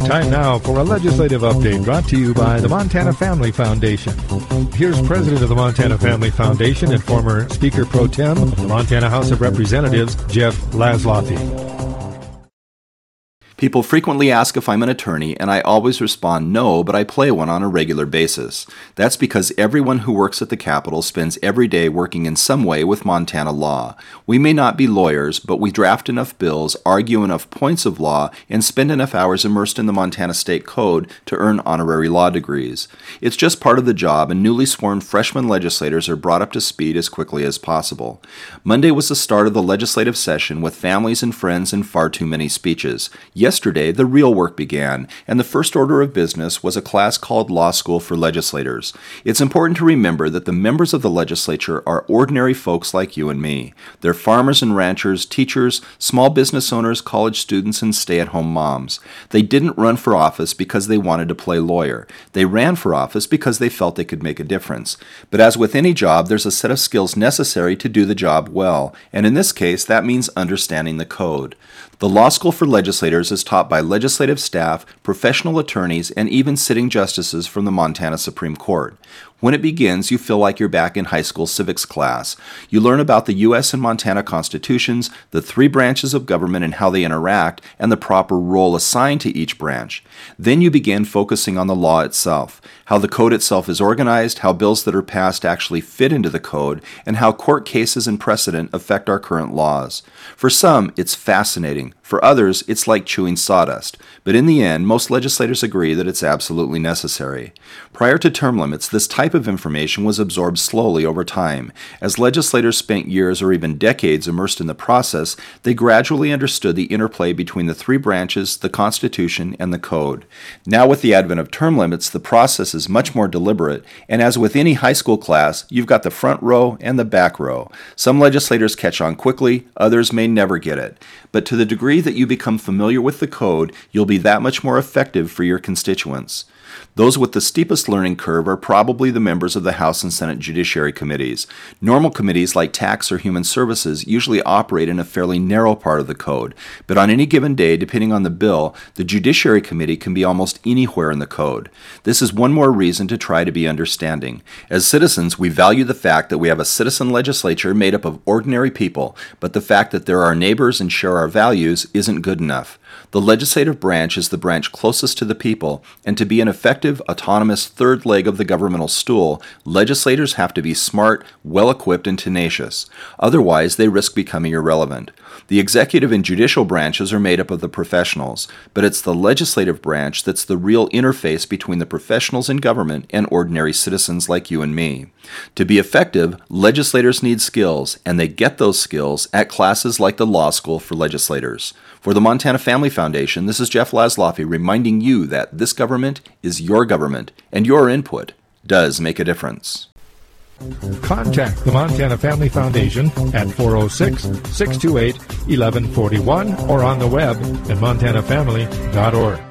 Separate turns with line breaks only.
Time now for a legislative update brought to you by the Montana Family Foundation. Here's President of the Montana Family Foundation and former Speaker Pro Tem of the Montana House of Representatives, Jeff Laszloffy.
People frequently ask if I'm an attorney, and I always respond no, but I play one on a regular basis. That's because everyone who works at the Capitol spends every day working in some way with Montana law. We may not be lawyers, but we draft enough bills, argue enough points of law, and spend enough hours immersed in the Montana State Code to earn honorary law degrees. It's just part of the job, and newly sworn freshman legislators are brought up to speed as quickly as possible. Monday was the start of the legislative session with families and friends and far too many speeches. Yesterday, the real work began, and the first order of business was a class called Law School for Legislators. It's important to remember that the members of the legislature are ordinary folks like you and me. They're farmers and ranchers, teachers, small business owners, college students, and stay-at-home moms. They didn't run for office because they wanted to play lawyer. They ran for office because they felt they could make a difference. But as with any job, there's a set of skills necessary to do the job well, and in this case, that means understanding the code. The Law School for Legislators is taught by legislative staff, professional attorneys, and even sitting justices from the Montana Supreme Court. When it begins, you feel like you're back in high school civics class. You learn about the U.S. and Montana constitutions, the three branches of government and how they interact, and the proper role assigned to each branch. Then you begin focusing on the law itself, how the code itself is organized, how bills that are passed actually fit into the code, and how court cases and precedent affect our current laws. For some, it's fascinating. For others, it's like chewing sawdust. But in the end, most legislators agree that it's absolutely necessary. Prior to term limits, this type of information was absorbed slowly over time. As legislators spent years or even decades immersed in the process, they gradually understood the interplay between the three branches, the Constitution, and the Code. Now with the advent of term limits, the process is much more deliberate, and as with any high school class, you've got the front row and the back row. Some legislators catch on quickly, others may never get it. But to the degree that you become familiar with the code, you'll be that much more effective for your constituents. Those with the steepest learning curve are probably the members of the House and Senate Judiciary Committees. Normal committees like Tax or Human Services usually operate in a fairly narrow part of the code, but on any given day, depending on the bill, the Judiciary Committee can be almost anywhere in the code. This is one more reason to try to be understanding. As citizens, we value the fact that we have a citizen legislature made up of ordinary people, but the fact that they're our neighbors and share our values isn't good enough. The legislative branch is the branch closest to the people, and to be an effective, autonomous third leg of the governmental stool, legislators have to be smart, well-equipped, and tenacious. Otherwise, they risk becoming irrelevant. The executive and judicial branches are made up of the professionals, but it's the legislative branch that's the real interface between the professionals in government and ordinary citizens like you and me. To be effective, legislators need skills, and they get those skills at classes like the Law School for Legislators. For the Montana Family Foundation, this is Jeff Laszloffy reminding you that this government is your government, and your input does make a difference.
Contact the Montana Family Foundation at 406-628-1141 or on the web at montanafamily.org.